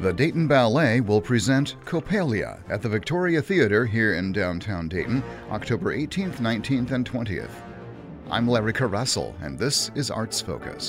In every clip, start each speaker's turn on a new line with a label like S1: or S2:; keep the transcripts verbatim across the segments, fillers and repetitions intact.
S1: the Dayton Ballet will present Coppelia at the Victoria Theatre here in downtown Dayton, October eighteenth, nineteenth, and twentieth. I'm Larry Caressel, and this is Arts Focus.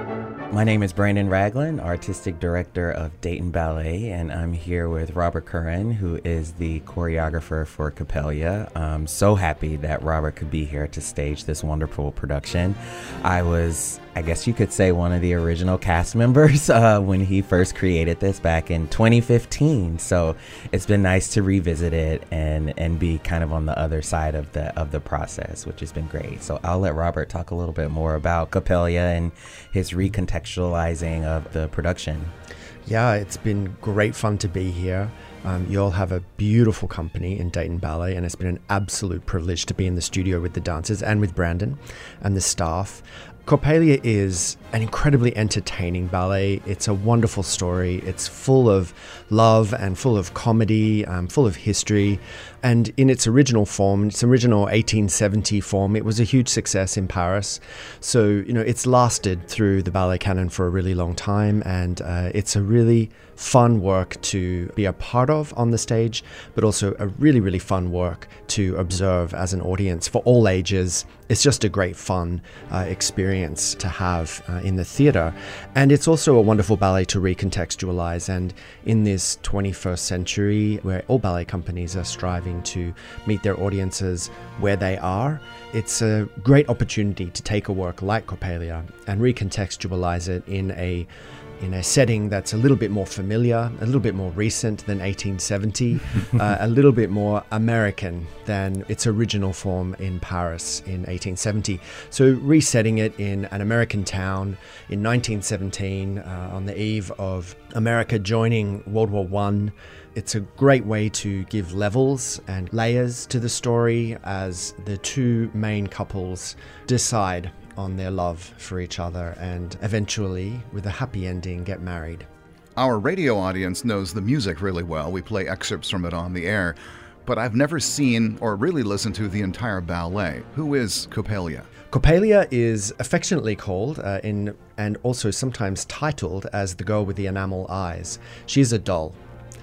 S2: My name is Brandon Ragland, Artistic Director of Dayton Ballet, and I'm here with Robert Curran, who is the choreographer for Coppelia. I'm so happy that Robert could be here to stage this wonderful production. I was, I guess you could say, one of the original cast members uh, when he first created this back in twenty fifteen. So it's been nice to revisit it and and be kind of on the other side of the of the process, which has been great. So I'll let Robert talk a little bit more about Coppelia and his recontextualizing of the production.
S3: Yeah, it's been great fun to be here. Um, you all have a beautiful company in Dayton Ballet, and it's been an absolute privilege to be in the studio with the dancers and with Brandon and the staff. Coppelia is an incredibly entertaining ballet. It's a wonderful story. It's full of love and full of comedy, um, full of history. And in its original form, its original eighteen seventy form, it was a huge success in Paris. So, you know, it's lasted through the ballet canon for a really long time. And uh, it's a really fun work to be a part of on the stage, but also a really, really fun work to observe as an audience for all ages. It's just a great fun uh, experience to have uh, in the theatre. And it's also a wonderful ballet to recontextualize. And in this twenty-first century, where all ballet companies are striving to meet their audiences where they are, it's a great opportunity to take a work like Coppelia and recontextualize it in a in a setting that's a little bit more familiar, a little bit more recent than eighteen seventy, uh, a little bit more American than its original form in Paris in eighteen seventy. So resetting it in an American town in nineteen seventeen, uh, on the eve of America joining World War One. It's a great way to give levels and layers to the story as the two main couples decide on their love for each other and eventually, with a happy ending, get married.
S1: Our radio audience knows the music really well. We play excerpts from it on the air, but I've never seen or really listened to the entire ballet. Who is Coppelia?
S3: Coppelia is affectionately called uh, in and also sometimes titled as the girl with the enamel eyes. She's a doll,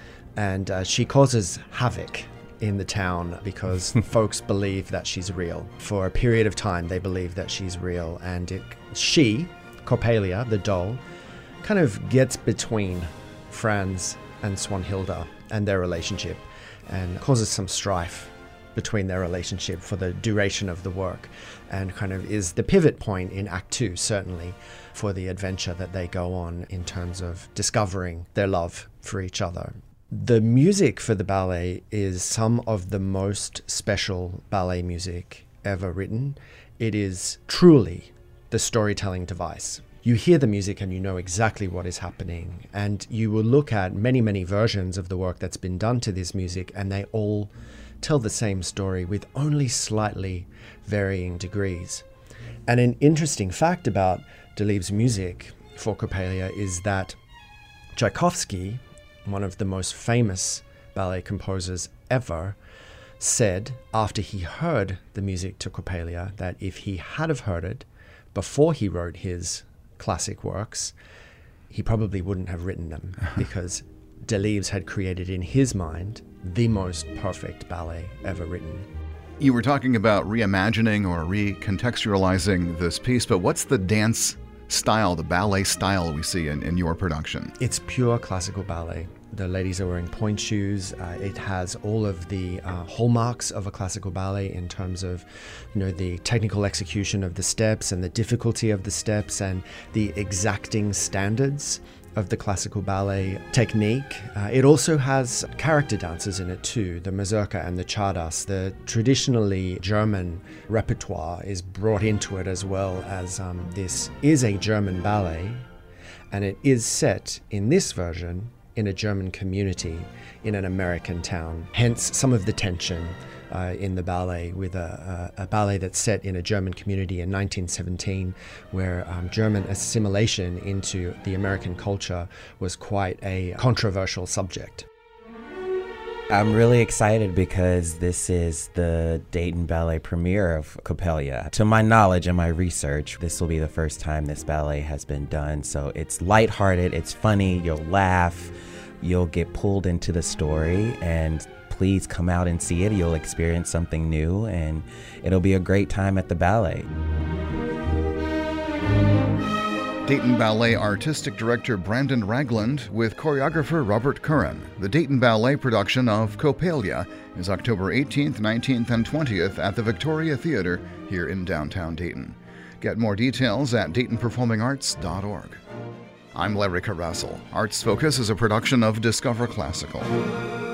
S3: and uh, she causes havoc in the town because folks believe that she's real. For a period of time, they believe that she's real, and it, she, Coppelia, the doll, kind of gets between Franz and Swanhilda and their relationship and causes some strife between their relationship for the duration of the work, and kind of is the pivot point in Act Two, certainly, for the adventure that they go on in terms of discovering their love for each other. The music for the ballet is some of the most special ballet music ever written. It is truly the storytelling device. You hear the music and you know exactly what is happening, and you will look at many, many versions of the work that's been done to this music, and they all tell the same story with only slightly varying degrees. And an interesting fact about Delibes' music for Coppelia is that Tchaikovsky, one of the most famous ballet composers ever, said after he heard the music to Coppelia that if he had have heard it before he wrote his classic works, he probably wouldn't have written them because Delibes had created in his mind the most perfect ballet ever written.
S1: You were talking about reimagining or recontextualizing this piece, but what's the dance style, the ballet style we see in, in your production?
S3: It's pure classical ballet. The ladies are wearing pointe shoes. Uh, it has all of the uh, hallmarks of a classical ballet in terms of, you know, the technical execution of the steps and the difficulty of the steps and the exacting standards of the classical ballet technique. Uh, it also has character dances in it too, the mazurka and the czardas. The traditionally German repertoire is brought into it as well, as um, this is a German ballet, and it is set in this version in a German community in an American town. Hence some of the tension uh, in the ballet with a, a, a ballet that's set in a German community in nineteen seventeen, where um, German assimilation into the American culture was quite a controversial subject.
S2: I'm really excited because this is the Dayton Ballet premiere of Coppelia. To my knowledge and my research, this will be the first time this ballet has been done. So it's lighthearted, it's funny, you'll laugh. you'll get pulled into the story, and please come out and see it. You'll experience something new, and it'll be a great time at the ballet.
S1: Dayton Ballet Artistic Director Brandon Ragland with choreographer Robert Curran. The Dayton Ballet production of Coppelia is October eighteenth, nineteenth, and twentieth at the Victoria Theater here in downtown Dayton. Get more details at dayton performing arts dot org. I'm Larry Carrassel. Arts Focus is a production of Discover Classical.